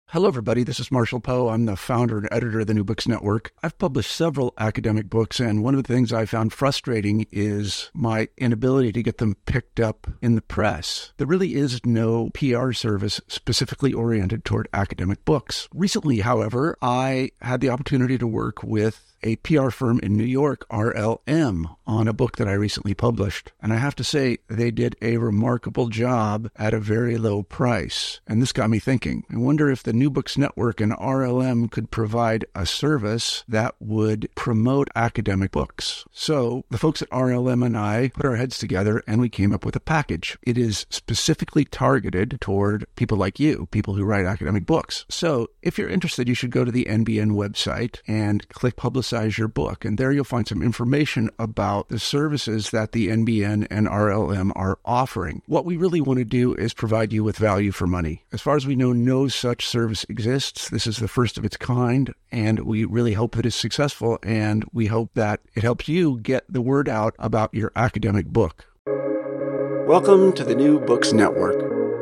Hello, everybody. This is Marshall Poe. I'm the founder and editor of the New Books Network. I've published several academic books, and one of the things I found frustrating is my inability to get them picked up in the press. There really is no PR service specifically oriented toward academic books. Recently, however, I had the opportunity to work with a PR firm in New York, RLM, on a book that I recently published. And I have to say, they did a remarkable job at a very low price. And this got me thinking. I wonder if the New Books Network and RLM could provide a service that would promote academic books. So the folks at RLM and I put our heads together and we came up with a package. It is specifically targeted toward people like you, people who write academic books. So if you're interested, you should go to the NBN website and click Publicize Your Book. And there you'll find some information about the services that the NBN and RLM are offering. What we really want to do is provide you with value for money. As far as we know, no such service exists. This is the first of its kind, and we really hope that it's successful, and we hope that it helps you get the word out about your academic book. Welcome to the New Books Network.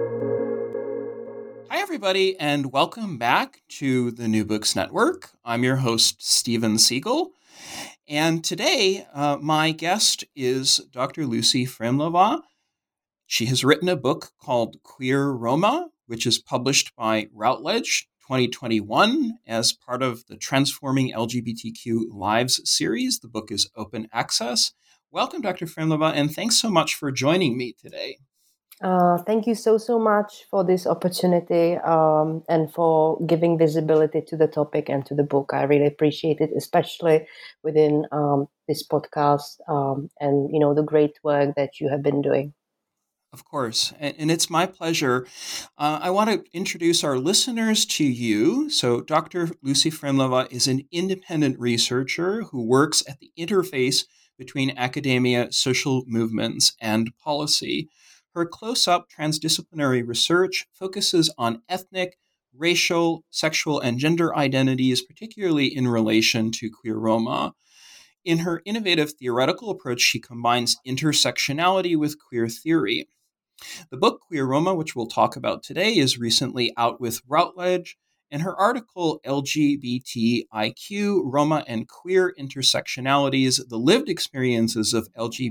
Hi, everybody, and welcome back to the New Books Network. I'm your host, Steven Siegel, and today my guest is Dr. Lucy Frimlova. She has written a book called Queer Roma, which is published by Routledge 2021 as part of the Transforming LGBTQ Lives series. The book is open access. Welcome, Dr. Frimlova, and thanks so much for joining me today. Thank you so much for this opportunity and for giving visibility to the topic and to the book. I really appreciate it, especially within this podcast and, the great work that you have been doing. Of course. And it's my pleasure. I want to introduce our listeners to you. So Dr. Lucy Frimlova is an independent researcher who works at the interface between academia, social movements, and policy. Her close-up transdisciplinary research focuses on ethnic, racial, sexual, and gender identities, particularly in relation to queer Roma. In her innovative theoretical approach, she combines intersectionality with queer theory. The book Queer Roma, which we'll talk about today, is recently out with Routledge, and her article LGBTIQ, Roma and Queer Intersectionalities, the Lived Experiences of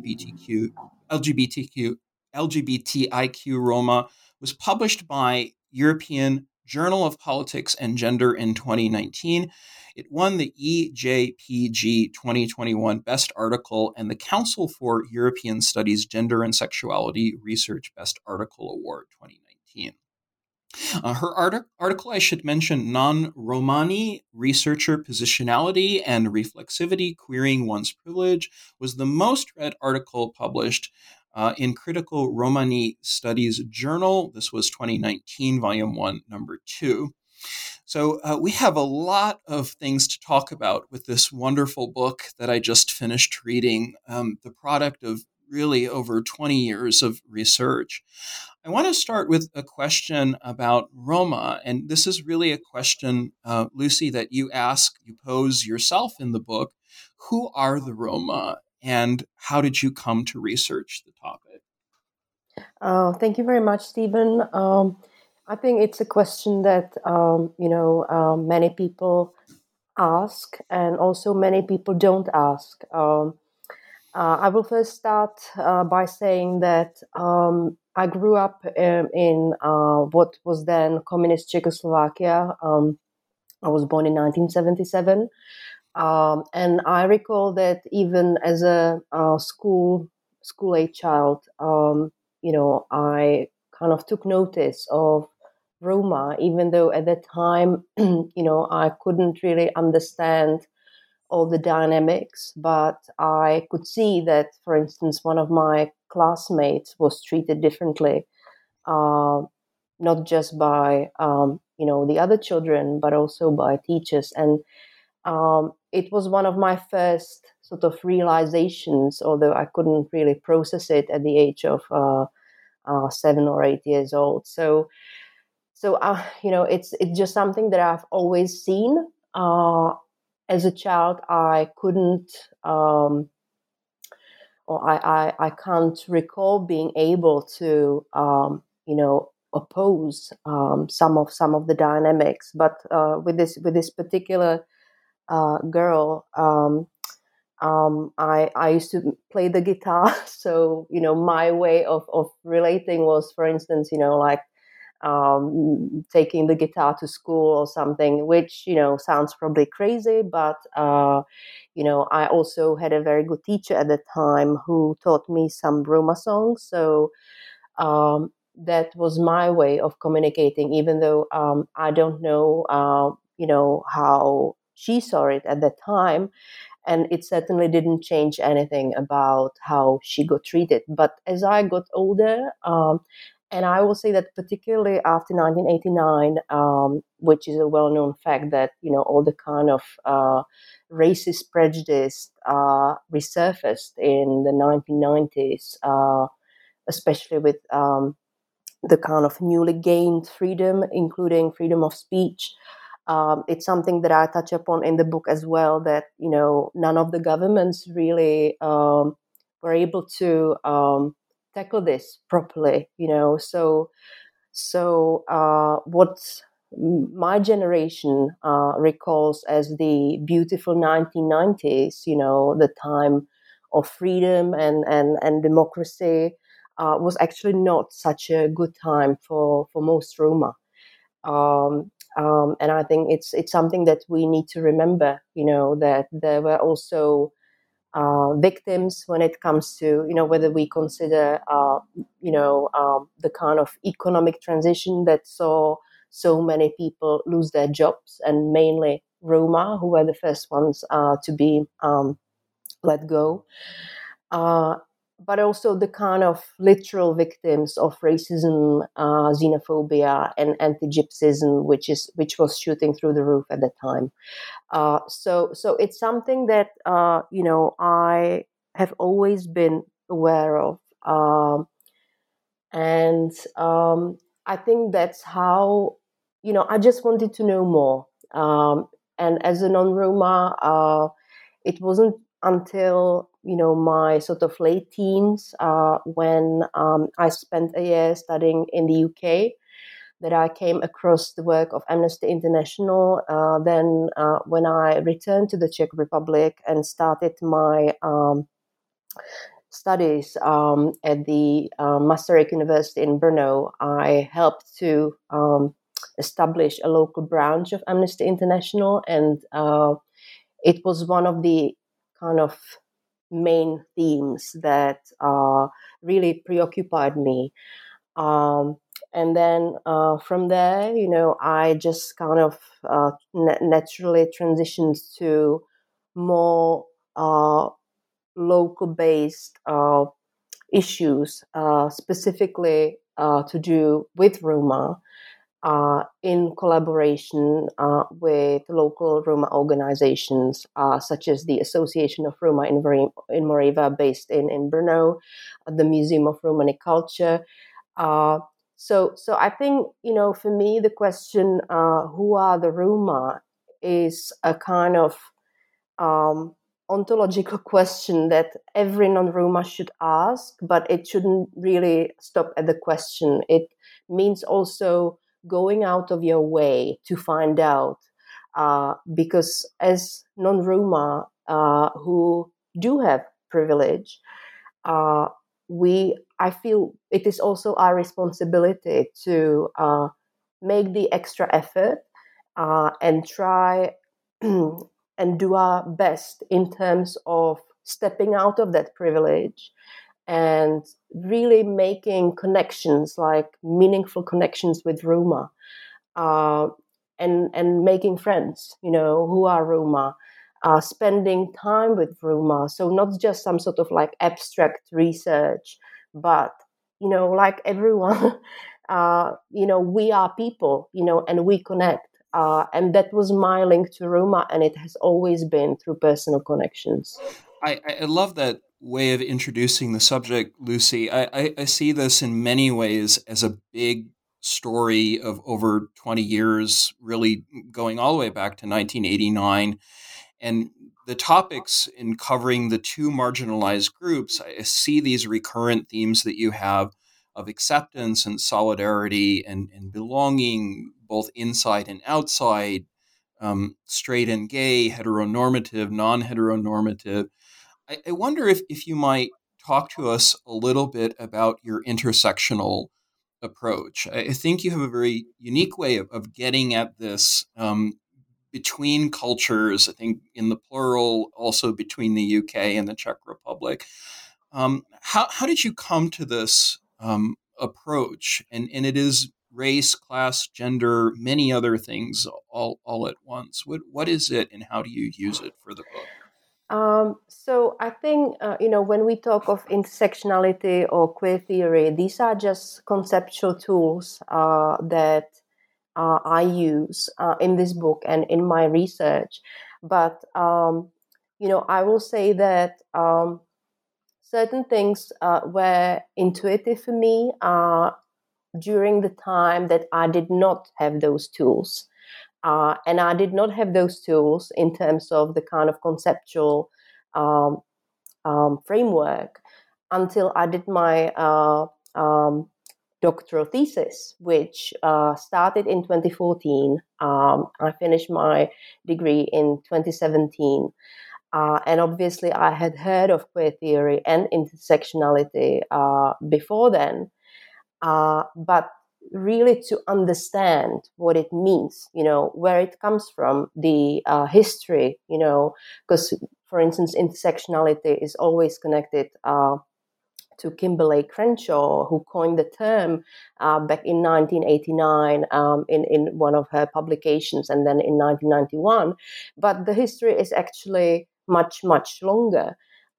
LGBTIQ Roma, was published by European Journal of Politics and Gender in 2019. It won the EJPG 2021 Best Article and the Council for European Studies Gender and Sexuality Research Best Article Award 2019. Her article, I should mention, Non-Romani Researcher Positionality and Reflexivity, Queering One's Privilege, was the most read article published in Critical Romani Studies Journal. This was 2019, Volume 1, Number 2. So we have a lot of things to talk about with this wonderful book that I just finished reading, the product of really over 20 years of research. I want to start with a question about Roma, and this is really a question, Lucy, that you pose yourself in the book. Who are the Roma, and how did you come to research the topic? Thank you very much, Stephen. I think it's a question that, many people ask and also many people don't ask. I will first start by saying that I grew up in what was then communist Czechoslovakia. I was born in 1977. And I recall that even as a school-age child, I kind of took notice of Roma, even though at that time, I couldn't really understand all the dynamics, but I could see that, for instance, one of my classmates was treated differently, not just by, the other children, but also by teachers. And it was one of my first sort of realizations, although I couldn't really process it at the age of 7 or 8 years old. So it's just something that I've always seen. As a child, I couldn't, or I can't recall being able to, oppose some of the dynamics. But with this particular girl, I used to play the guitar, so my way of relating was, for instance, like taking the guitar to school or something, which sounds probably crazy, but I also had a very good teacher at the time who taught me some Roma songs, so that was my way of communicating, even though I don't know how she saw it at that time. And it certainly didn't change anything about how she got treated. But as I got older, and I will say that particularly after 1989, which is a well-known fact that all the kind of racist prejudice resurfaced in the 1990s, especially with the kind of newly gained freedom, including freedom of speech. It's something that I touch upon in the book as well, that none of the governments really were able to tackle this properly. So what my generation recalls as the beautiful 1990s, the time of freedom and democracy, was actually not such a good time for most Roma. And I think it's something that we need to remember, that there were also victims when it comes to, whether we consider, the kind of economic transition that saw so many people lose their jobs, and mainly Roma, who were the first ones to be let go. But also the kind of literal victims of racism, xenophobia, and anti-Gypsyism, which was shooting through the roof at the time. So it's something that I have always been aware of, and I think that's how I just wanted to know more. And as a non-Roma, it wasn't until my sort of late teens, when I spent a year studying in the UK, that I came across the work of Amnesty International. Then when I returned to the Czech Republic and started my studies at the Masaryk University in Brno, I helped to establish a local branch of Amnesty International, and it was one of the kind of main themes that really preoccupied me. And then from there, I just kind of naturally transitioned to more local-based issues, specifically to do with Roma, in collaboration with local Roma organizations, such as the Association of Roma in Morava, based in Brno, the Museum of Romani Culture. So I think, for me, the question, who are the Roma, is a kind of ontological question that every non-Roma should ask, but it shouldn't really stop at the question. It means also going out of your way to find out, because as non-Roma who do have privilege, I feel it is also our responsibility to make the extra effort and try and do our best in terms of stepping out of that privilege and really making connections, like meaningful connections with Roma, and making friends, who are Roma, spending time with Roma. So not just some sort of like abstract research, but, like everyone, we are people, and we connect. And that was my link to Roma, and it has always been through personal connections. I love that way of introducing the subject, Lucy. I see this in many ways as a big story of over 20 years, really going all the way back to 1989. And the topics in covering the two marginalized groups, I see these recurrent themes that you have of acceptance and solidarity and belonging, both inside and outside, straight and gay, heteronormative, non-heteronormative. I wonder if you might talk to us a little bit about your intersectional approach. I think you have a very unique way of getting at this between cultures, I think in the plural, also between the UK and the Czech Republic. How did you come to this approach? And it is race, class, gender, many other things all at once. What is it and how do you use it for the book? So I think, when we talk of intersectionality or queer theory, these are just conceptual tools that I use in this book and in my research. But, I will say that certain things were intuitive for me during the time that I did not have those tools. And I did not have those tools in terms of the kind of conceptual framework until I did my doctoral thesis, which started in 2014. I finished my degree in 2017. And obviously, I had heard of queer theory and intersectionality before then. But really to understand what it means, where it comes from, the history, because, for instance, intersectionality is always connected to Kimberly Crenshaw, who coined the term back in 1989 in one of her publications, and then in 1991. But the history is actually much, much longer.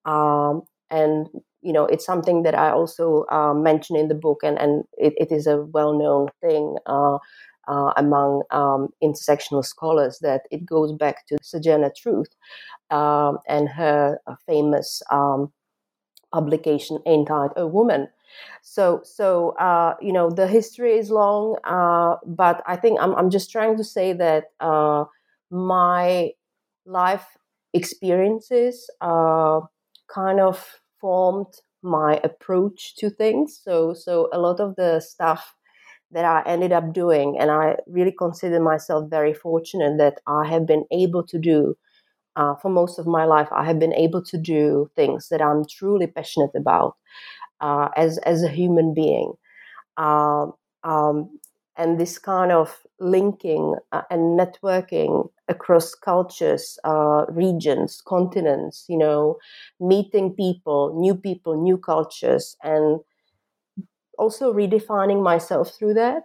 And it's something that I also mention in the book, and it is a well-known thing among intersectional scholars that it goes back to Sojourner Truth and her famous publication, Ain't I a Woman? So the history is long, but I think I'm just trying to say that my life experiences kind of formed my approach to things. So a lot of the stuff that I ended up doing, and I really consider myself very fortunate that I have been able to do for most of my life. I have been able to do things that I'm truly passionate about as a human being. Um, and this kind of linking and networking across cultures, regions, continents, meeting people, new cultures, and also redefining myself through that,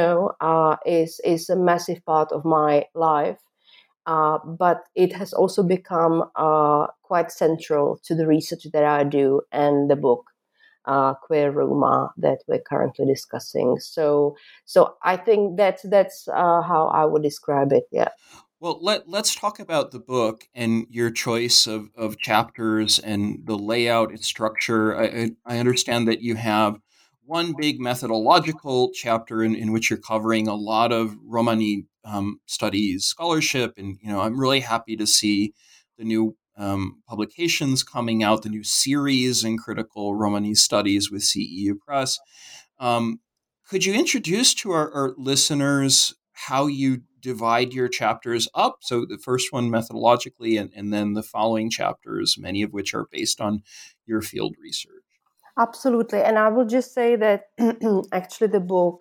is a massive part of my life. But it has also become quite central to the research that I do and the book, Queer Roma, that we're currently discussing. So I think that's how I would describe it. Yeah. Well, let's talk about the book and your choice of chapters and the layout, its structure. I understand that you have one big methodological chapter in which you're covering a lot of Romani studies scholarship, and I'm really happy to see the new publications coming out, the new series in critical Romani studies with CEU Press. Could you introduce to our listeners how you divide your chapters up? So the first one methodologically, and then the following chapters, many of which are based on your field research. Absolutely. And I will just say that actually the book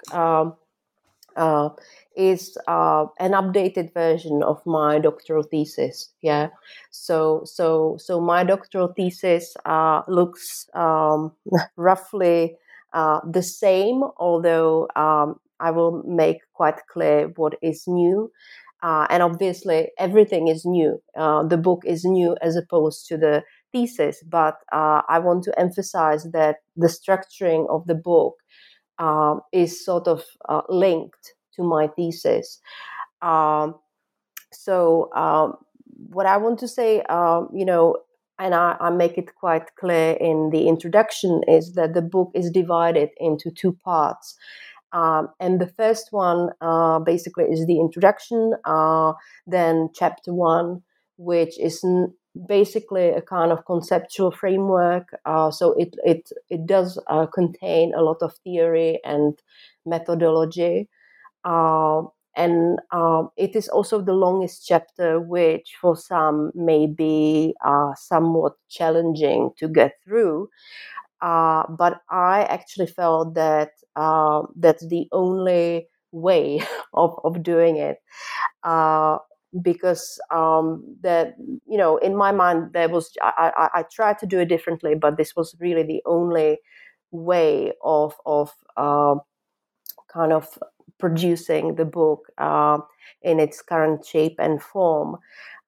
is an updated version of my doctoral thesis. Yeah. So my doctoral thesis looks roughly the same, although I will make quite clear what is new. And obviously, everything is new. The book is new as opposed to the thesis, but I want to emphasize that the structuring of the book is sort of linked to my thesis. What I want to say, and I make it quite clear in the introduction, is that the book is divided into two parts. And the first one basically is the introduction, then chapter 1, which is basically a kind of conceptual framework. So it does contain a lot of theory and methodology. And it is also the longest chapter, which for some may be somewhat challenging to get through. But I actually felt that that's the only way of doing it. Because that, in my mind, there was I tried to do it differently, but this was really the only way of kind of producing the book in its current shape and form.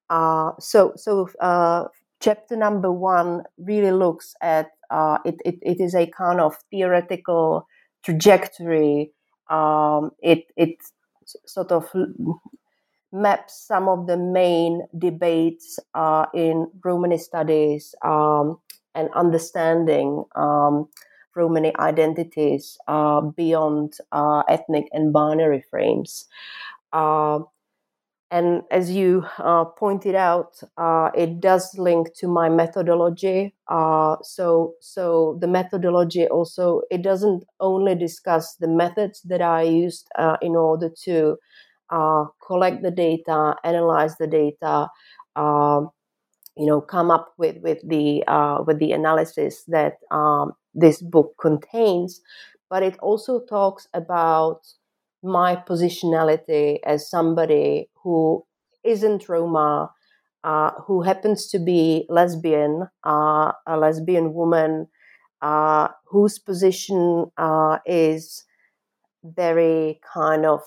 So chapter number 1 really looks at it is a kind of theoretical trajectory. It sort of maps some of the main debates in Romani studies and understanding Romani identities beyond ethnic and binary frames. And as you pointed out, it does link to my methodology. So the methodology also, it doesn't only discuss the methods that I used in order to collect the data, analyze the data, come up with the analysis that this book contains, but it also talks about my positionality as somebody who isn't Roma, who happens to be lesbian, a lesbian woman, whose position is very kind of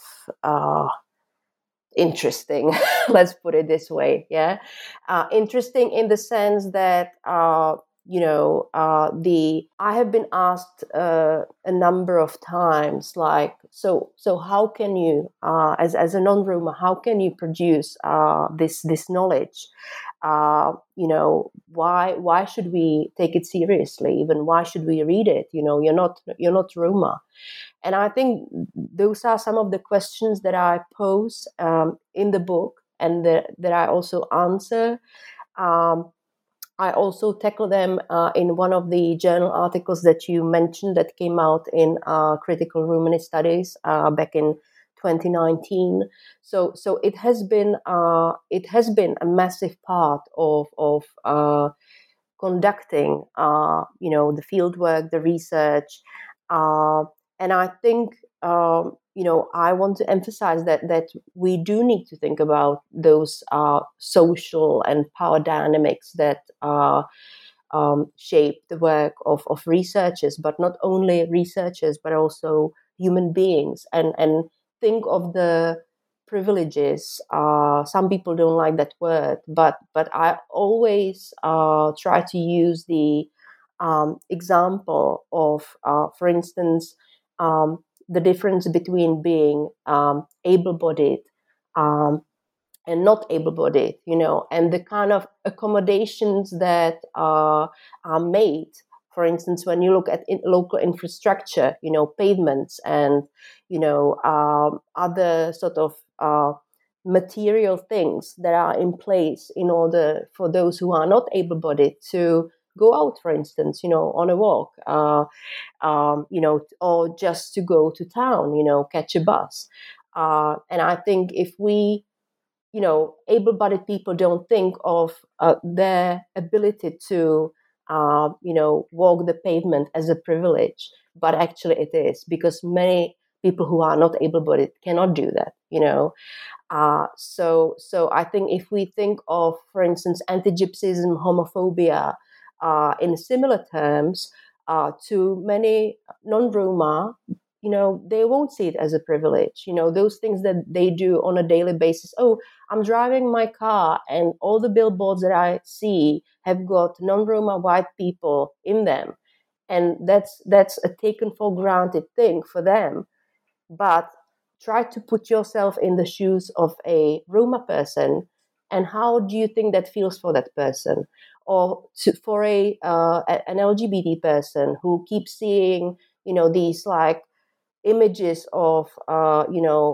interesting. Let's put it this way. Yeah, interesting in the sense that I have been asked a number of times, like, so how can you, as a non-Roma, how can you produce this knowledge? Why should we take it seriously? Even why should we read it? You're not Roma. And I think those are some of the questions that I pose in the book, and that I also answer. I also tackle them in one of the journal articles that you mentioned that came out in Critical Romani Studies back in 2019. So it has been a massive part of conducting the fieldwork, the research. And I think, I want to emphasize that we do need to think about those social and power dynamics that shape the work of researchers, but not only researchers, but also human beings, and think of the privileges. Some people don't like that word, but I always try to use the example of, for instance, the difference between being able-bodied and not able-bodied, and the kind of accommodations that are made. For instance, when you look at local infrastructure, pavements and, other sort of material things that are in place in order for those who are not able-bodied to go out, for instance, on a walk, or just to go to town, catch a bus. And I think if we, able-bodied people don't think of their ability to, walk the pavement as a privilege, but actually it is, because many people who are not able-bodied cannot do that, So I think if we think of, for instance, anti-Gypsyism, homophobia, in similar terms, to many non-Roma, they won't see it as a privilege. Those things that they do on a daily basis. Oh, I'm driving my car and all the billboards that I see have got non-Roma white people in them. And that's a taken for granted thing for them. But try to put yourself in the shoes of a Roma person, and how do you think that feels for that person? Or for an LGBT person who keeps seeing, these like images of,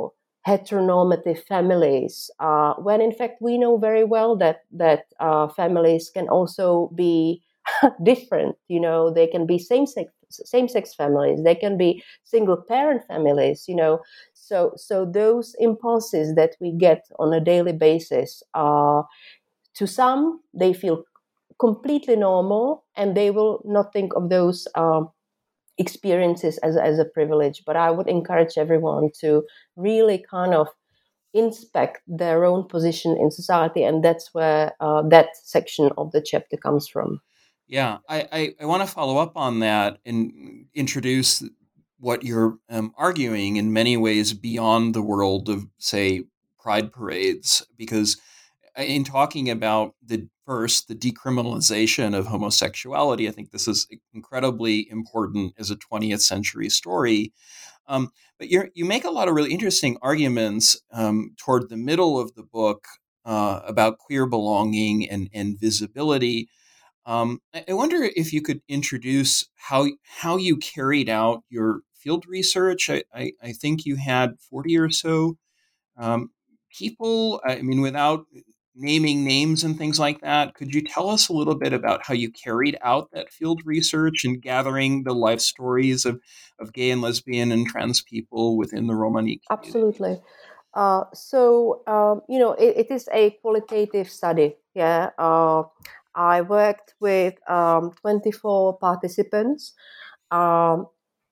heteronormative families, when in fact we know very well that families can also be different. You know, they can be same-sex families, they can be single parent families. You know, so those impulses that we get on a daily basis, to some they feel completely normal, and they will not think of those experiences as a privilege. But I would encourage everyone to really kind of inspect their own position in society, and that's where that section of the chapter comes from. Yeah, I want to follow up on that and introduce what you're arguing in many ways beyond the world of, say, pride parades, because in talking about the decriminalization of homosexuality, I think this is incredibly important as a 20th century story. But you make a lot of really interesting arguments toward the middle of the book about queer belonging and visibility. I wonder if you could introduce how you carried out your field research. I think you had 40 or so um, people. I mean, without naming names and things like that, could you tell us a little bit about how you carried out that field research and gathering the life stories of gay and lesbian and trans people within the Romani community? Absolutely. It is a qualitative study. Yeah. I worked with 24 participants. Um,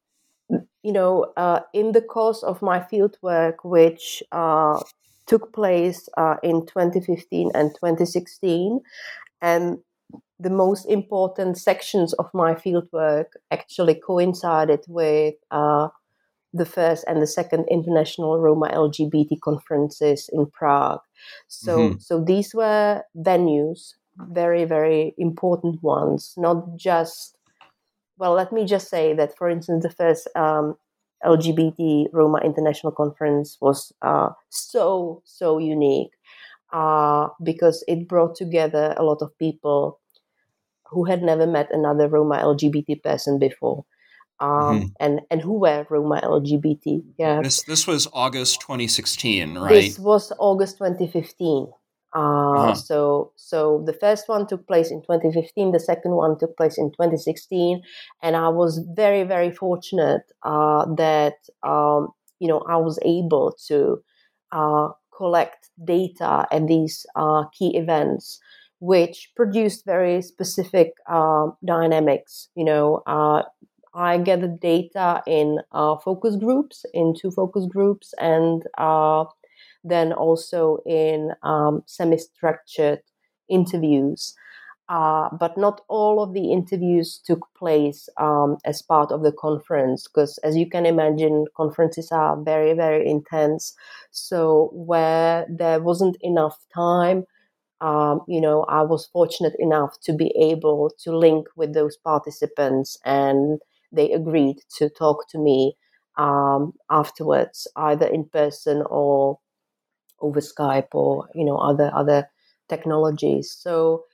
in the course of my fieldwork, which took place in 2015 and 2016, and the most important sections of my fieldwork actually coincided with the first and the second International Roma LGBT conferences in Prague. Mm-hmm. So these were venues, very, very important ones, not just, well, let me just say that, for instance, the first LGBT Roma International Conference was so unique because it brought together a lot of people who had never met another Roma LGBT person before, Mm-hmm. and who were Roma LGBT. Yeah, This was August 2016, right? this was August 2015. Uh-huh. So the first one took place in 2015. The second one took place in 2016, and I was very, very fortunate that I was able to collect data at these key events, which produced very specific dynamics. I gathered data in focus groups, in two focus groups, and then also in semi-structured interviews. But not all of the interviews took place as part of the conference, because as you can imagine, conferences are very, very intense. So where there wasn't enough time, I was fortunate enough to be able to link with those participants, and they agreed to talk to me afterwards, either in person or over Skype or other technologies. So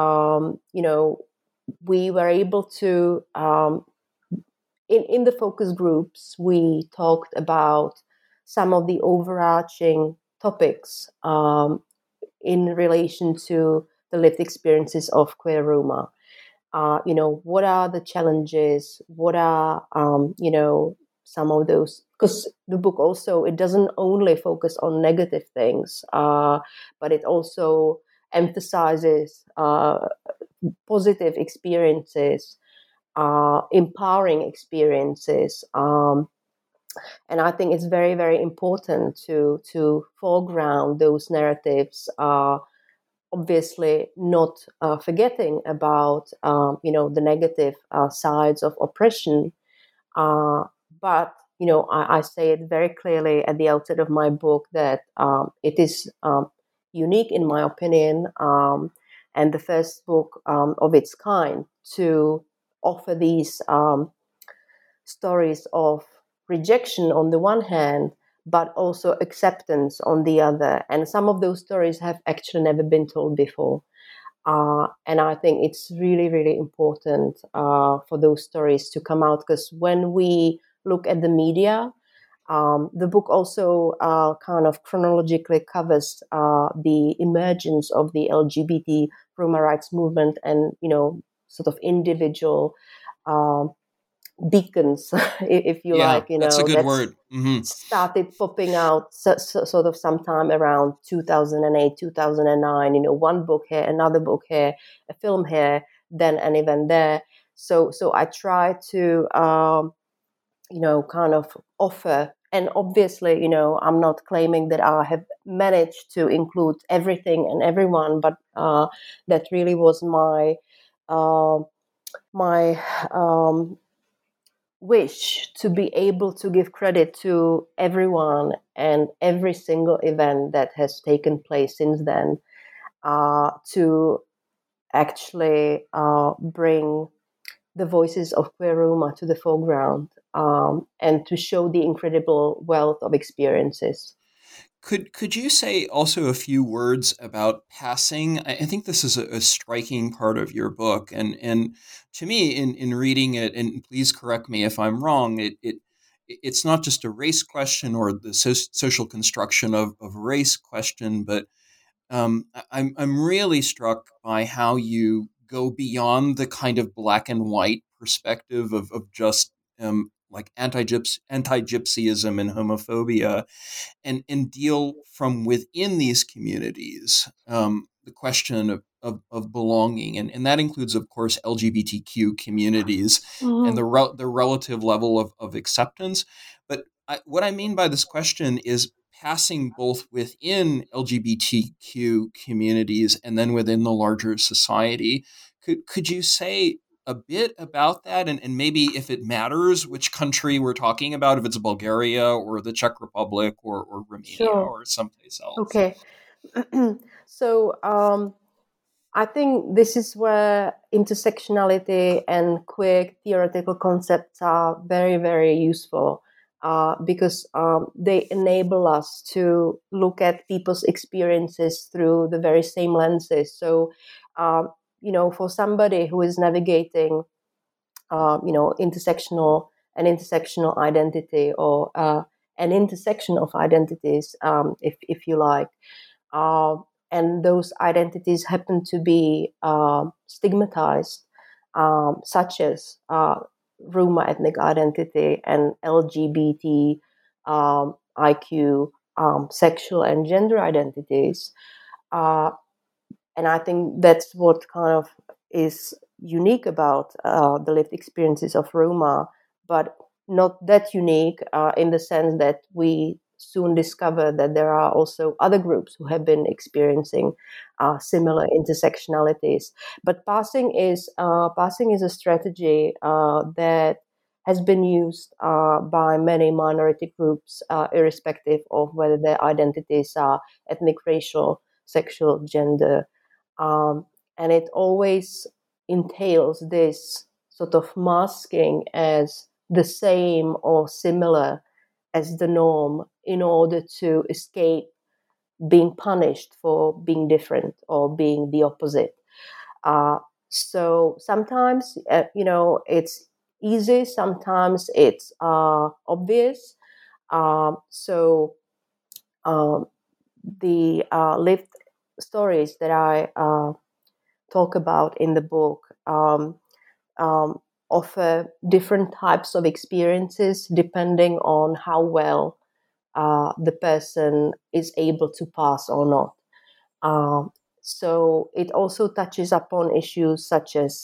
we were able to in the focus groups we talked about some of the overarching topics in relation to the lived experiences of queer Roma. What are the challenges? What are, some of those? Because the book also, it doesn't only focus on negative things, but it also emphasizes positive experiences, empowering experiences. And I think it's very, very important to foreground those narratives. Obviously, not forgetting about the negative sides of oppression, but I say it very clearly at the outset of my book that it is unique, in my opinion, and the first book of its kind to offer these stories of rejection on the one hand, but also acceptance on the other. And some of those stories have actually never been told before. And I think it's really, really important for those stories to come out, because when we look at the media, The book also kind of chronologically covers the emergence of the LGBT Roma rights movement and, sort of individual beacons, if you Yeah, like, that's a good that's word. Hmm. started popping out sort of sometime around 2008, 2009, one book here, another book here, a film here, then an event there. So I try to, kind of offer, and obviously, I'm not claiming that I have managed to include everything and everyone, but that really was my wish to be able to give credit to everyone and every single event that has taken place since then, to actually bring the voices of queer Roma to the foreground, and to show the incredible wealth of experiences. Could you say also a few words about passing? I think this is a striking part of your book, and to me, in reading it, and please correct me if I'm wrong, it's not just a race question or the social construction of race question, but I'm really struck by how you go beyond the kind of black and white perspective of just like anti-gypsyism and homophobia, and deal from within these communities the question of belonging, and that includes, of course, LGBTQ communities and Mhm. the relative level of acceptance. But what I mean by this question is passing both within LGBTQ communities and then within the larger society. Could you say a bit about that, and maybe if it matters which country we're talking about, if it's Bulgaria or the Czech Republic or Romania Sure. or someplace else? Okay. So I think this is where intersectionality and queer theoretical concepts are very, very useful, because they enable us to look at people's experiences through the very same lenses. So, for somebody who is navigating, intersectional identity, or an intersection of identities, if you like, uh, and those identities happen to be stigmatized, such as Roma ethnic identity and LGBT IQ, sexual and gender identities. Uh, and I think that's what kind of is unique about the lived experiences of Roma, but not that unique in the sense that we soon discover that there are also other groups who have been experiencing similar intersectionalities. But passing is a strategy that has been used by many minority groups, irrespective of whether their identities are ethnic, racial, sexual, gender, um, and it always entails this sort of masking as the same or similar as the norm in order to escape being punished for being different or being the opposite. Uh, so sometimes, it's easy, sometimes it's obvious. So um, the lived stories that I talk about in the book um, offer different types of experiences depending on how well the person is able to pass or not. Um, so it also touches upon issues such as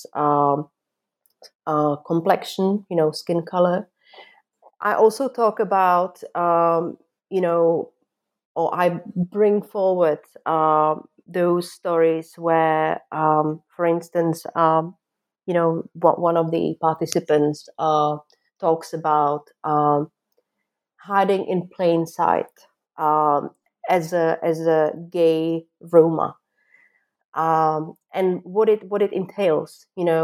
complexion, skin color. I also talk about, you know, or I bring forward those stories where, for instance, one of the participants talks about hiding in plain sight, um, as a gay Roma, and what it entails,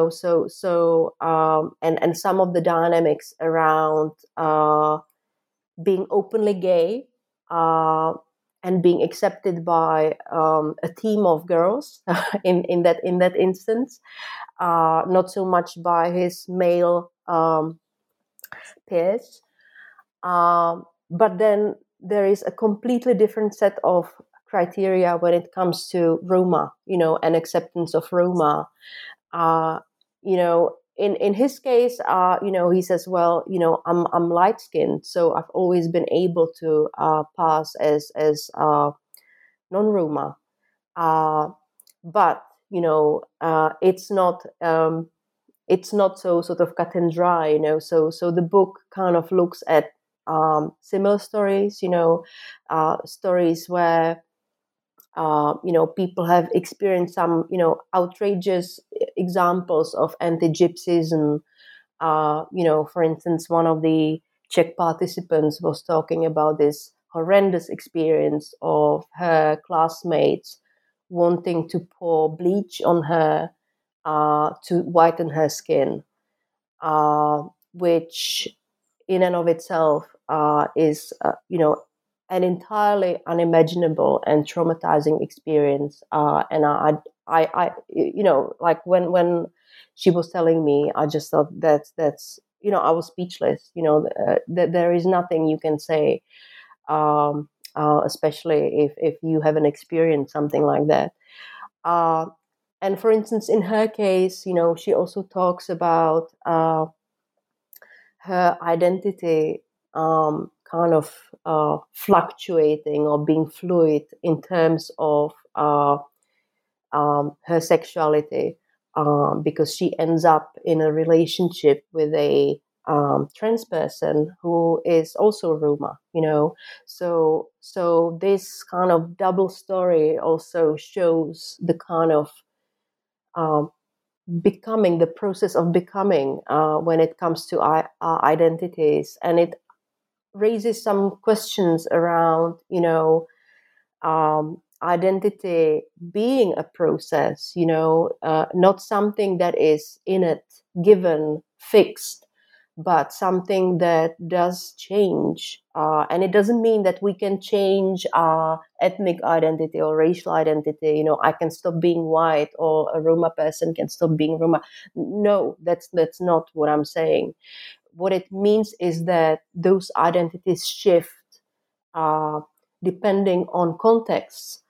and some of the dynamics around being openly gay, uh, and being accepted by a team of girls in that instance, not so much by his male peers, um, But then there is a completely different set of criteria when it comes to Roma, and acceptance of Roma. Uh, in his case, he says, well, I'm light skinned, so I've always been able to pass as non-Roma. But it's not so sort of cut and dry, So the book kind of looks at similar stories, stories where people have experienced some, outrageous examples of anti-Gypsyism. For instance, one of the Czech participants was talking about this horrendous experience of her classmates wanting to pour bleach on her to whiten her skin, which in and of itself is, an entirely unimaginable and traumatizing experience. And like when she was telling me, I just thought that's I was speechless. That there is nothing you can say, especially if you haven't experienced something like that. And for instance, in her case, she also talks about her identity kind of fluctuating or being fluid in terms of her sexuality, because she ends up in a relationship with a trans person who is also Roma, So this kind of double story also shows the kind of the process of becoming when it comes to our identities, and it raises some questions around identity being a process, not something that is innate, given, fixed, but something that does change. And it doesn't mean that we can change our ethnic identity or racial identity. I can stop being white, or a Roma person can stop being Roma. No, that's not what I'm saying. What it means is that those identities shift depending on contexts,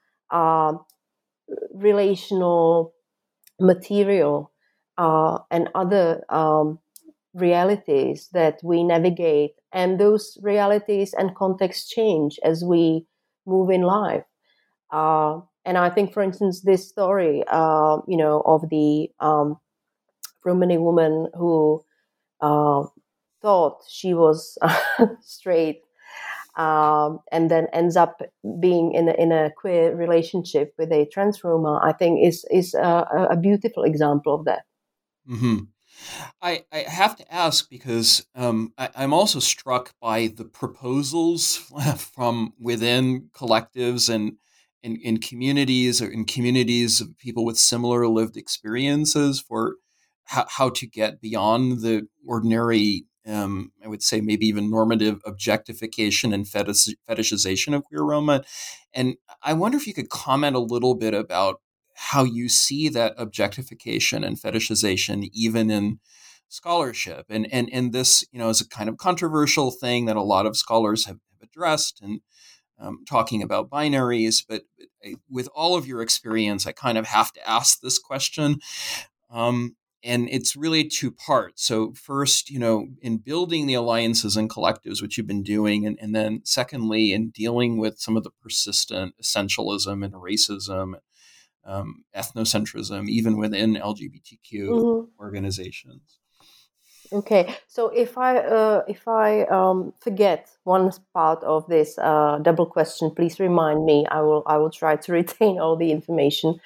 relational, material, and other realities that we navigate, and those realities and contexts change as we move in life. And I think, for instance, this story, of the Romani woman who thought she was straight, and then ends up being in a queer relationship with a trans Roma, I think is a beautiful example of that. Mm-hmm. I have to ask because I'm also struck by the proposals from within collectives and in communities, or in communities of people with similar lived experiences, for how to get beyond the ordinary, I would say maybe even normative objectification and fetishization of queer Roma. And I wonder if you could comment a little bit about how you see that objectification and fetishization even in scholarship, and this is a kind of controversial thing that a lot of scholars have addressed, and talking about binaries. But with all of your experience, I kind of have to ask this question, and it's really two parts. So first, in building the alliances and collectives, which you've been doing, and then secondly, in dealing with some of the persistent essentialism and racism, ethnocentrism, even within LGBTQ organizations. Okay, so if I forget one part of this double question, please remind me. I will try to retain all the information.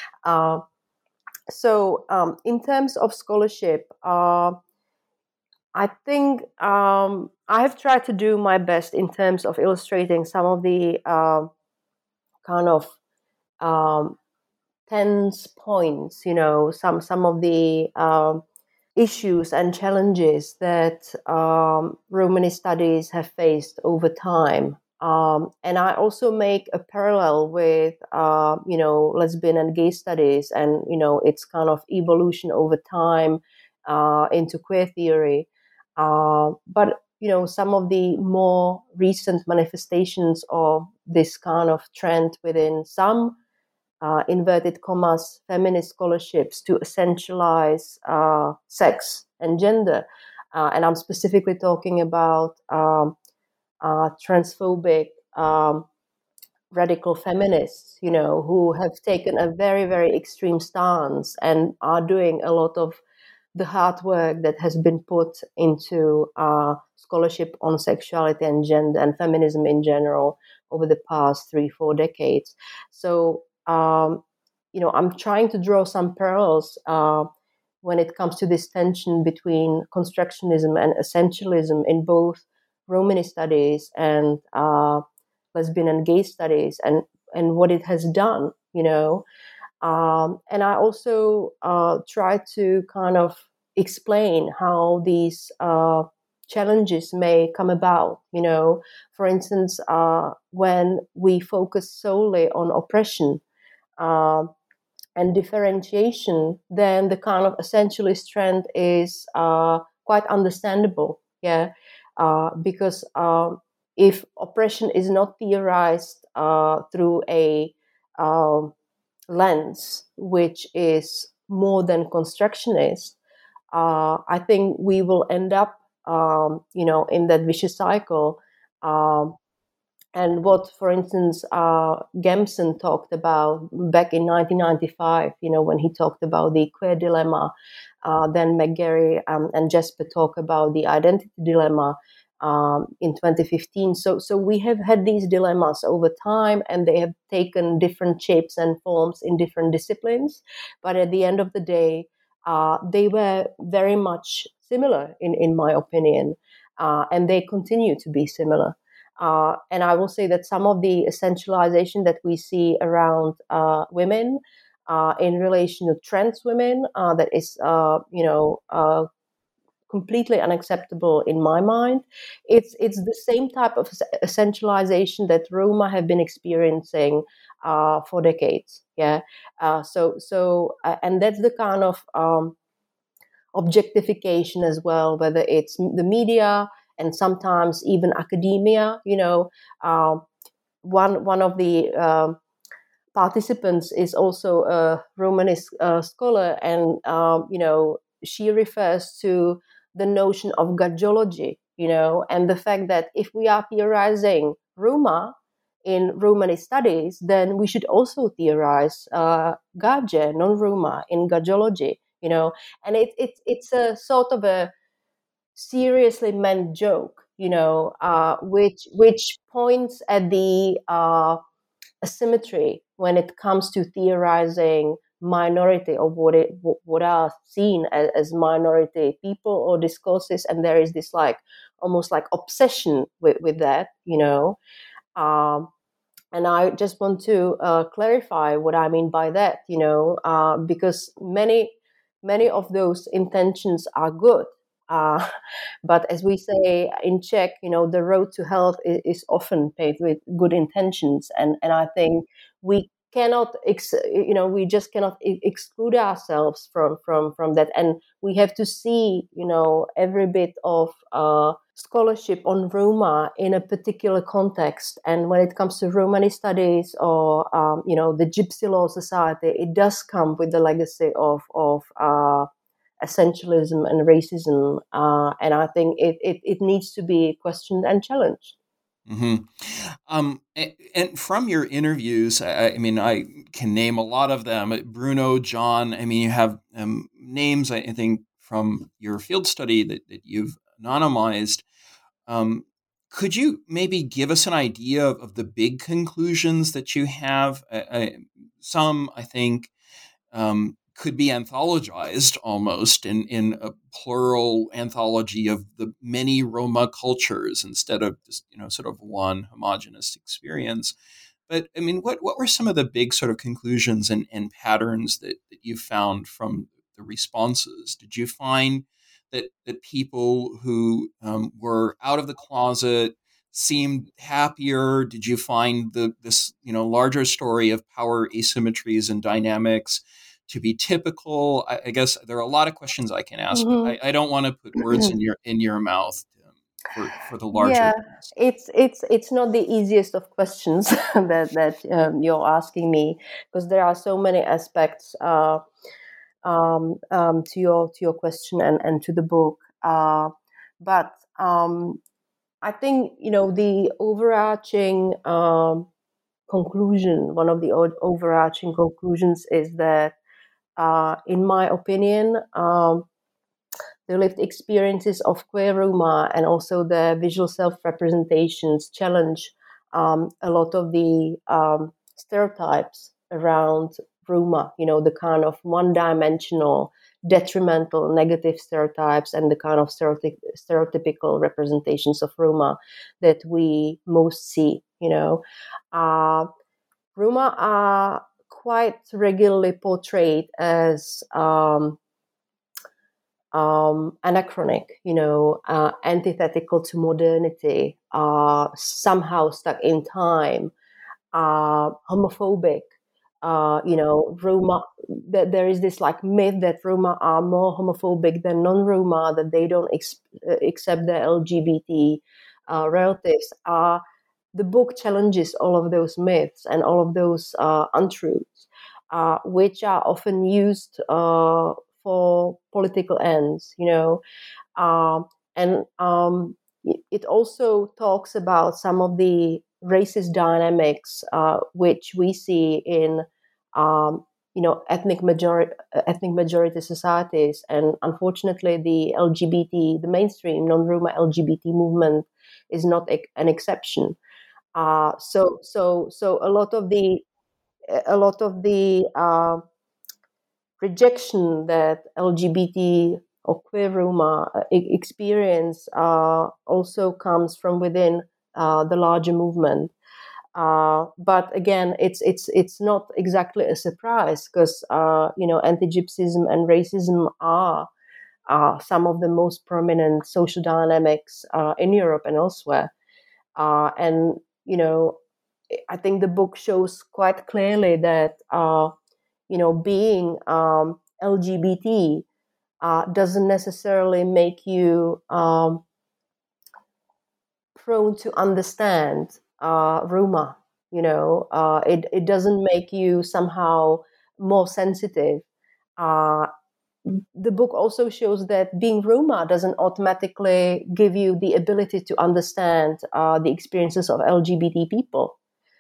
So in terms of scholarship, I think I have tried to do my best in terms of illustrating some of the kind of tense points, some of the issues and challenges that Romani studies have faced over time. And I also make a parallel with, lesbian and gay studies, and, its kind of evolution over time into queer theory. But some of the more recent manifestations of this kind of trend within some inverted commas feminist scholarships to essentialize sex and gender. And I'm specifically talking about transphobic radical feminists, who have taken a very, very extreme stance and are doing a lot of the hard work that has been put into scholarship on sexuality and gender and feminism in general over the past 3-4 decades. So, I'm trying to draw some parallels when it comes to this tension between constructionism and essentialism in both Romani studies and lesbian and gay studies, and what it has done, and I also try to kind of explain how these challenges may come about. For instance, when we focus solely on oppression and differentiation, then the kind of essentialist trend is quite understandable. Yeah, because if oppression is not theorized through a lens which is more than constructionist, I think we will end up, in that vicious cycle. And what, for instance, Gemsen talked about back in 1995, when he talked about the queer dilemma, then McGarry and Jesper talk about the identity dilemma in 2015. So we have had these dilemmas over time, and they have taken different shapes and forms in different disciplines. But at the end of the day, they were very much similar, in my opinion, and they continue to be similar. And I will say that some of the essentialization that we see around women in relation to trans women, that is, completely unacceptable in my mind. It's the same type of essentialization that Roma have been experiencing for decades. Yeah. And that's the kind of objectification as well, whether it's the media and sometimes even academia. One of the participants is also a Romanist scholar, and she refers to the notion of gagology, and the fact that if we are theorizing Roma in Romanist studies, then we should also theorize Gage, non-Roma, in gagology, and it's a sort of a seriously meant joke, which points at the asymmetry when it comes to theorizing minority, or what are seen as minority people or discourses, and there is this almost like obsession with that, and I just want to clarify what I mean by that, because many of those intentions are good. But as we say in Czech, the road to health is often paved with good intentions, and I think we cannot, we just cannot exclude ourselves from that, and we have to see, every bit of scholarship on Roma in a particular context. And when it comes to Romani studies or the Gypsy Law Society, it does come with the legacy of essentialism and racism, and I think it needs to be questioned and challenged. Mm-hmm. And from your interviews, I mean, I can name a lot of them. Bruno, John, I mean, you have names, I think, from your field study that you've anonymized. Could you maybe give us an idea of the big conclusions that you have? Some, I think, could be anthologized almost in a plural anthology of the many Roma cultures instead of just, sort of one homogenous experience. But I mean, what were some of the big sort of conclusions and patterns that you found from the responses? Did you find that people who were out of the closet seemed happier? Did you find this larger story of power asymmetries and dynamics to be typical? I guess there are a lot of questions I can ask, but I don't want to put words in your mouth. for the larger Yeah, things? it's not the easiest of questions that you're asking me, because there are so many aspects to your question and to the book. But I think the overarching conclusion, one of the overarching conclusions, is that, in my opinion, the lived experiences of queer Roma and also the visual self-representations challenge a lot of the stereotypes around Roma, the kind of one-dimensional, detrimental, negative stereotypes and the kind of stereotypical representations of Roma that we most see, Roma are quite regularly portrayed as anachronic, antithetical to modernity, somehow stuck in time, homophobic. Roma. There is this like myth that Roma are more homophobic than non-Roma, that they don't accept their LGBT relatives. The book challenges all of those myths and all of those untruths, which are often used for political ends, and it also talks about some of the racist dynamics which we see in ethnic majority societies, and unfortunately the mainstream non-Roma LGBT movement is not an exception. So a lot of the rejection that LGBT or queer Roma experience also comes from within the larger movement. But again, it's not exactly a surprise, because anti-Gypsyism and racism are some of the most prominent social dynamics in Europe and elsewhere. And I think the book shows quite clearly that being LGBT doesn't necessarily make you prone to understand Roma. It doesn't make you somehow more sensitive. Uh, the book also shows that being Roma doesn't automatically give you the ability to understand the experiences of LGBT people.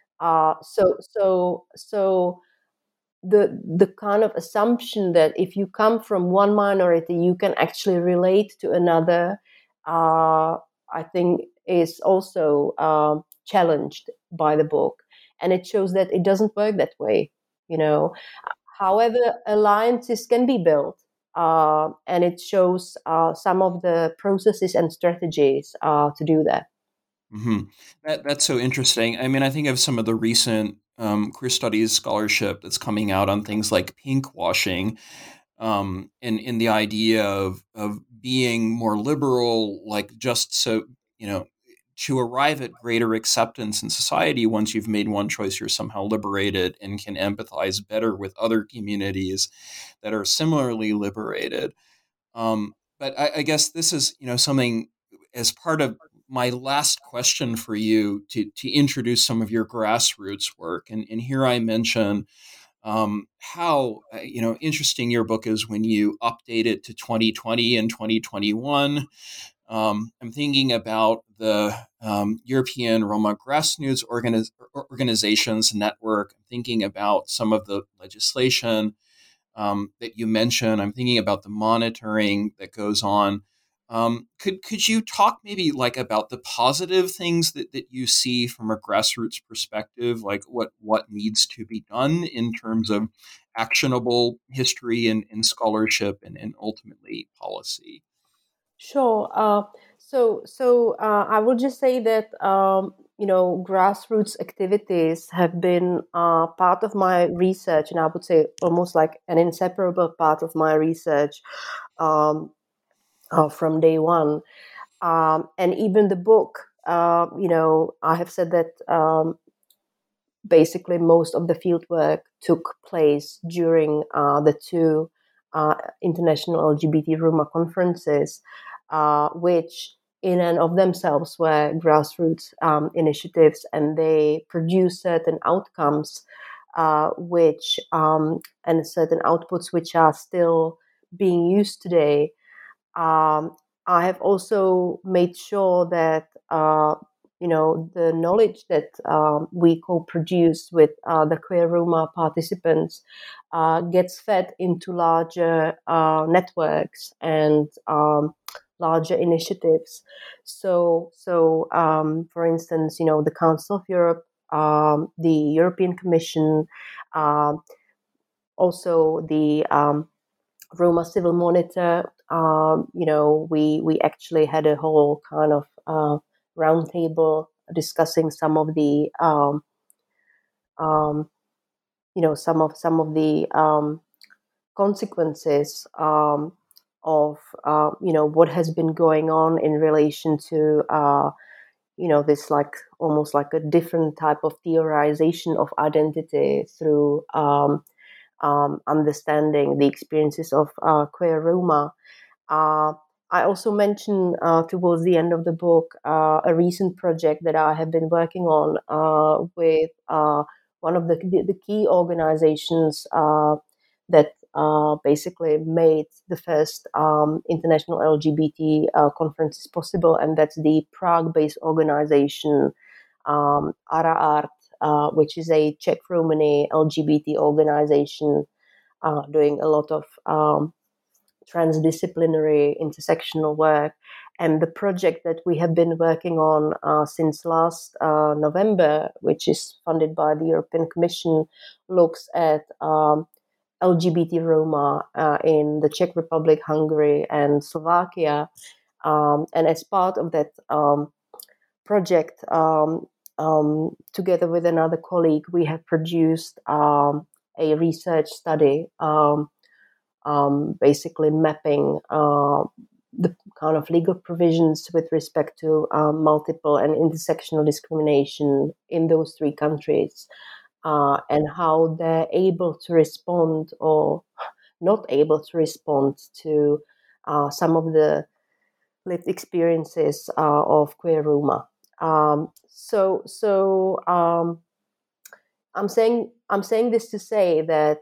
So the kind of assumption that if you come from one minority, you can actually relate to another, I think is also challenged by the book. And it shows that it doesn't work that way, you know. However, alliances can be built, and it shows some of the processes and strategies to do that. Hmm. That's so interesting. I mean, I think of some of the recent queer studies scholarship that's coming out on things like pinkwashing, and in the idea of being more liberal, like just so to arrive at greater acceptance in society. Once you've made one choice, you're somehow liberated and can empathize better with other communities that are similarly liberated. But I guess this is, something as part of my last question for you to introduce some of your grassroots work. And here I mention how interesting your book is when you update it to 2020 and 2021. I'm thinking about the European Roma Grassroots Organizations Network. I'm thinking about some of the legislation that you mentioned. I'm thinking about the monitoring that goes on. Could you talk maybe like about the positive things that you see from a grassroots perspective, like what needs to be done in terms of actionable history and scholarship and ultimately policy? Sure. I will just say that grassroots activities have been part of my research, and I would say almost like an inseparable part of my research um, from day one. And even the book, I have said that basically most of the fieldwork took place during the two international LGBT Roma conferences, which in and of themselves were grassroots initiatives, and they produce certain outcomes, and certain outputs which are still being used today. I have also made sure that the knowledge that we co-produce with the Queer Roma participants gets fed into larger networks and larger initiatives. So, for instance, the Council of Europe, the European Commission, also the Roma Civil Monitor. We actually had a whole kind of roundtable discussing some of the some of the consequences of what has been going on in relation to this like almost like a different type of theorization of identity through understanding the experiences of queer Roma. I also mentioned towards the end of the book a recent project that I have been working on with one of the key organizations that basically made the first international LGBT conferences possible, and that's the Prague-based organization Ara Art, which is a Czech Romani LGBT organization doing a lot of transdisciplinary intersectional work. And the project that we have been working on since last November, which is funded by the European Commission, looks at LGBT Roma in the Czech Republic, Hungary, and Slovakia. And as part of that project, together with another colleague, we have produced a research study basically mapping the kind of legal provisions with respect to multiple and intersectional discrimination in those three countries, and how they're able to respond or not able to respond to some of the lived experiences of queer Roma. I'm saying this to say that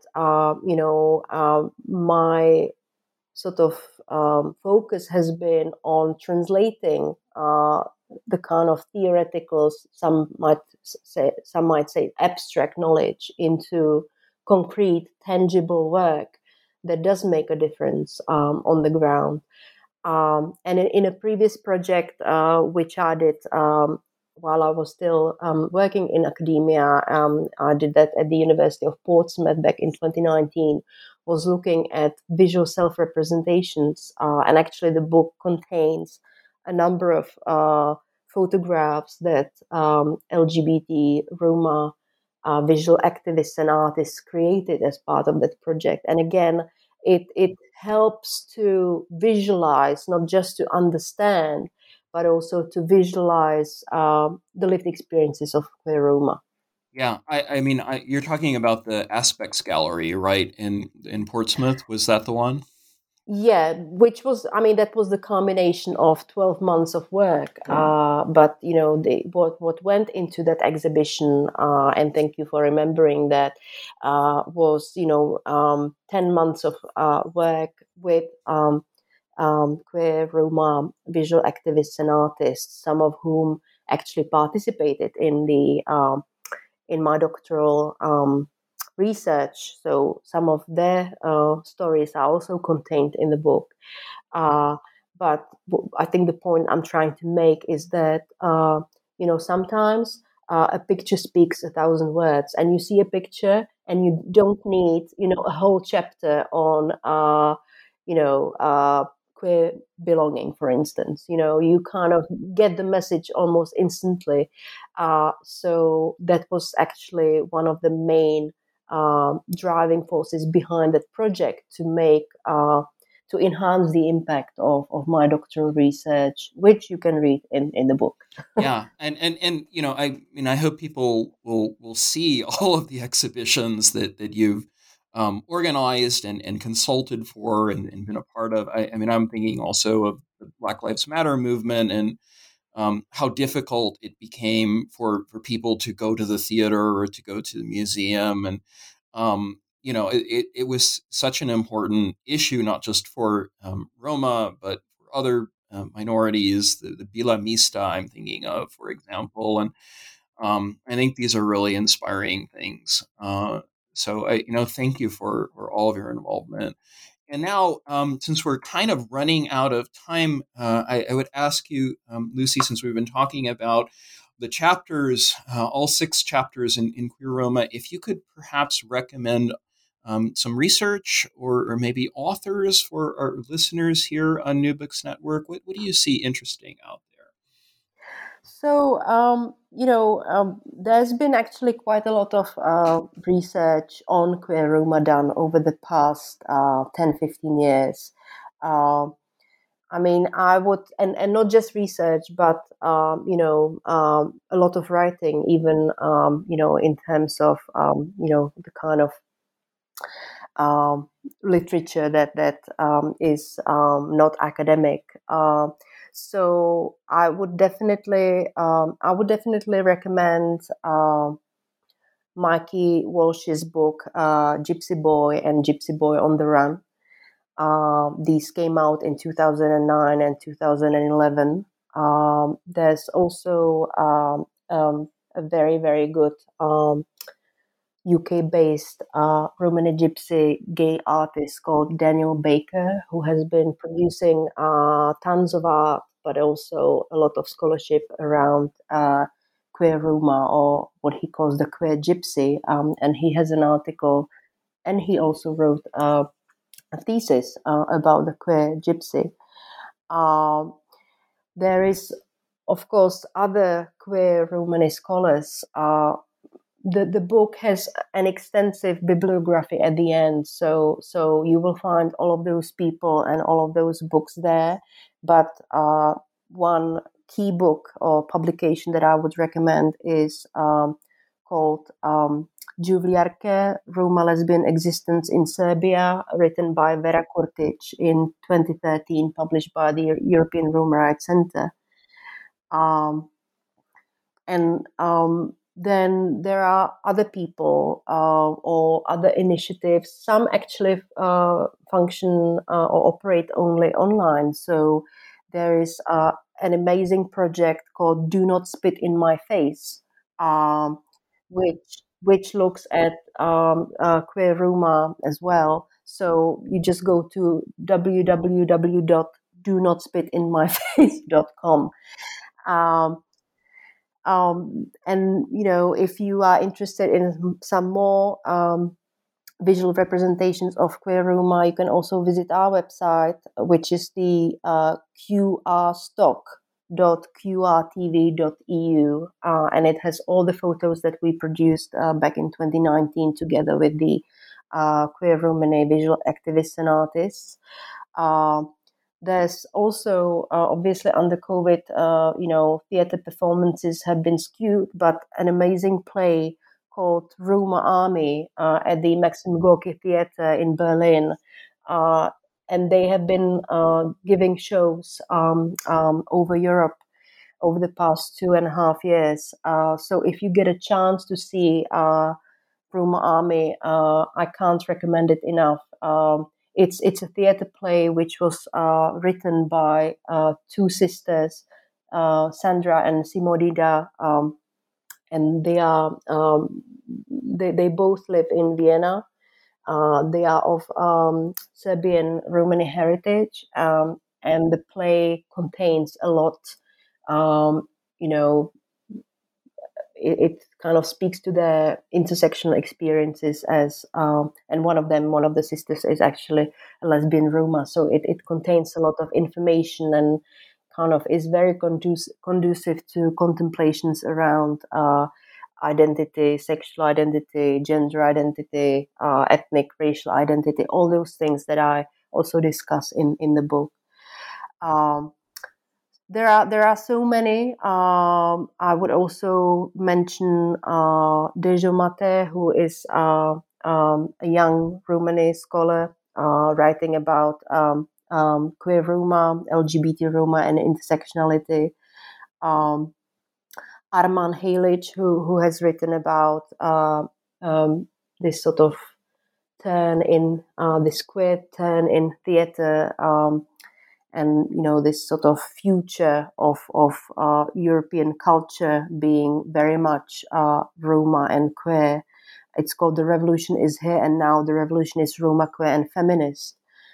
my sort of focus has been on translating the kind of theoretical, some might say abstract knowledge into concrete, tangible work that does make a difference on the ground. And in a previous project, which I did while I was still working in academia, I did that at the University of Portsmouth back in 2019, was looking at visual self-representations. And actually the book contains a number of photographs that LGBT Roma visual activists and artists created as part of that project. And again, it helps to visualize, not just to understand, but also to visualize the lived experiences of queer Roma. Yeah, I mean, you're talking about the Aspects Gallery, right? In Portsmouth, was that the one? Yeah, which was, I mean, that was the combination of 12 months of work. But, what went into that exhibition, and thank you for remembering that, was, 10 months of work with queer Roma visual activists and artists, some of whom actually participated in in my doctoral research. So some of their stories are also contained in the book. But I think the point I'm trying to make is that, sometimes a picture speaks 1,000 words, and you see a picture and you don't need, a whole chapter on, queer belonging, for instance. You kind of get the message almost instantly. So that was actually one of the main driving forces behind that project, to enhance the impact of my doctoral research, which you can read in the book. Yeah, and I hope people will see all of the exhibitions that you've organized and consulted for and been a part of. I'm thinking also of the Black Lives Matter movement and how difficult it became for people to go to the theater or to go to the museum. And, it was such an important issue, not just for Roma, but for other minorities, the Bila Mista I'm thinking of, for example. And I think these are really inspiring things. Thank you for all of your involvement. And now, since we're kind of running out of time, I would ask you, Lucy, since we've been talking about the chapters, all 6 chapters in Queer Roma, if you could perhaps recommend some research or maybe authors for our listeners here on New Books Network. What do you see interesting out there? So, there's been actually quite a lot of research on Queer Roma done over the past 10, 15 years. I would, and not just research, but, a lot of writing, even, in terms of, the kind of literature that is not academic. So I would definitely recommend Mikey Walsh's book, Gypsy Boy and Gypsy Boy on the Run. These came out in 2009 and 2011. There's also a very, very good UK-based Romani Gypsy gay artist called Daniel Baker, who has been producing tons of art, but also a lot of scholarship around Queer Roma, or what he calls the Queer Gypsy. And he has an article, and he also wrote a thesis about the Queer Gypsy. There is, of course, other queer Romani scholars. The book has an extensive bibliography at the end, so you will find all of those people and all of those books there. But one key book or publication that I would recommend is called Juvijarke, Roma Lesbian Existence in Serbia, written by Vera Kurtic in 2013, published by the European Roma Rights Center. Then there are other people or other initiatives. Some actually function or operate only online. So there is an amazing project called Do Not Spit in My Face, which looks at Queer Roma as well. So you just go to www.donotspitinmyface.com. And if you are interested in some more visual representations of Queer Roma, you can also visit our website, which is the qrstock.qrtv.eu, and it has all the photos that we produced back in 2019 together with the Queer Romani visual activists and artists. There's also, obviously under COVID, theater performances have been skewed, but an amazing play called Roma Army at the Maxim Gorky Theater in Berlin. And they have been giving shows over Europe over the past 2.5 years. So if you get a chance to see Roma Army, I can't recommend it enough. It's a theater play which was written by 2 sisters, Sandra and Simodida, and they are they both live in Vienna. They are of Serbian Romani heritage, and the play contains a lot. It kind of speaks to their intersectional experiences as, and one of the sisters is actually a lesbian Roma. So it contains a lot of information and kind of is very conducive to contemplations around identity, sexual identity, gender identity, ethnic, racial identity, all those things that I also discuss in the book. There are so many. I would also mention Dejo Mate, who is a young Romani scholar writing about queer Roma, LGBT Roma, and intersectionality. Arman Halic, who has written about this sort of turn in this queer turn in theatre, and this sort of future of European culture being very much Roma and queer. It's called The Revolution is Here and Now. The Revolution is Roma, Queer, and Feminist.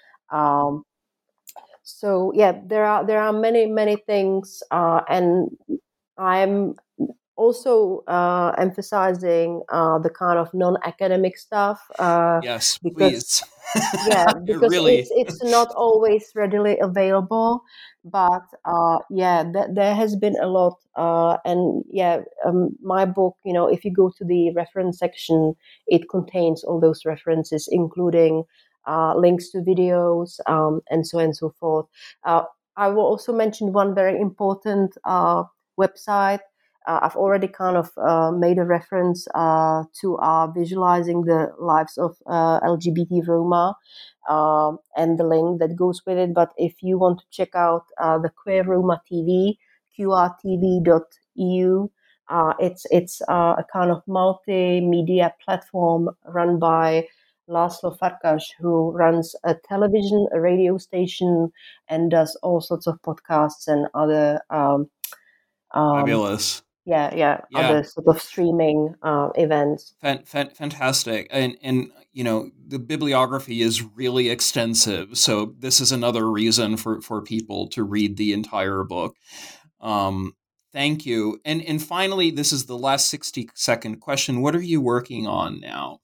So yeah, there are many things, and I'm also emphasizing the kind of non-academic stuff. Yes, Because please. because Really. it's not always readily available. But there has been a lot, and my book, if you go to the reference section, it contains all those references, including links to videos, and so on and so forth. I will also mention one very important website. I've already kind of made a reference to visualizing the lives of LGBT Roma, and the link that goes with it. But if you want to check out the Queer Roma TV, qrtv.eu, it's a kind of multimedia platform run by Laszlo Farkas, who runs a television, a radio station, and does all sorts of podcasts and other Fabulous. other sort of streaming events. Fantastic. And the bibliography is really extensive. So this is another reason for people to read the entire book. Thank you. And finally, this is the last 60-second question. What are you working on now?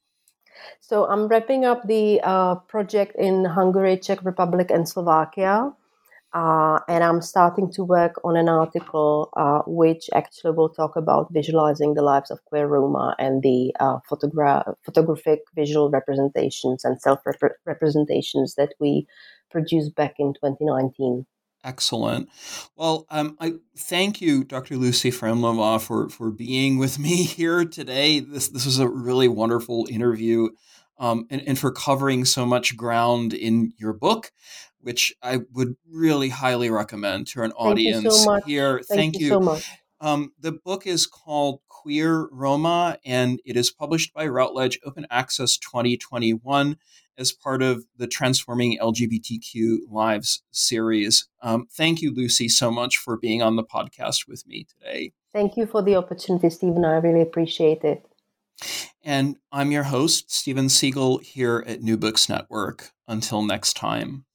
So I'm wrapping up the project in Hungary, Czech Republic, and Slovakia. And I'm starting to work on an article which actually will talk about visualizing the lives of queer Roma and the photographic visual representations and self-representations that we produced back in 2019. Excellent. Well, I thank you, Dr. Lucy Fremlova, for being with me here today. This was a really wonderful interview, and for covering so much ground in your book, which I would really highly recommend to an audience Thank you so much. here. Thank you so much. The book is called Queer Roma, and it is published by Routledge Open Access 2021 as part of the Transforming LGBTQ Lives series. Thank you, Lucy, so much for being on the podcast with me today. Thank you for the opportunity, Stephen. I really appreciate it. And I'm your host, Stephen Siegel, here at New Books Network. Until next time.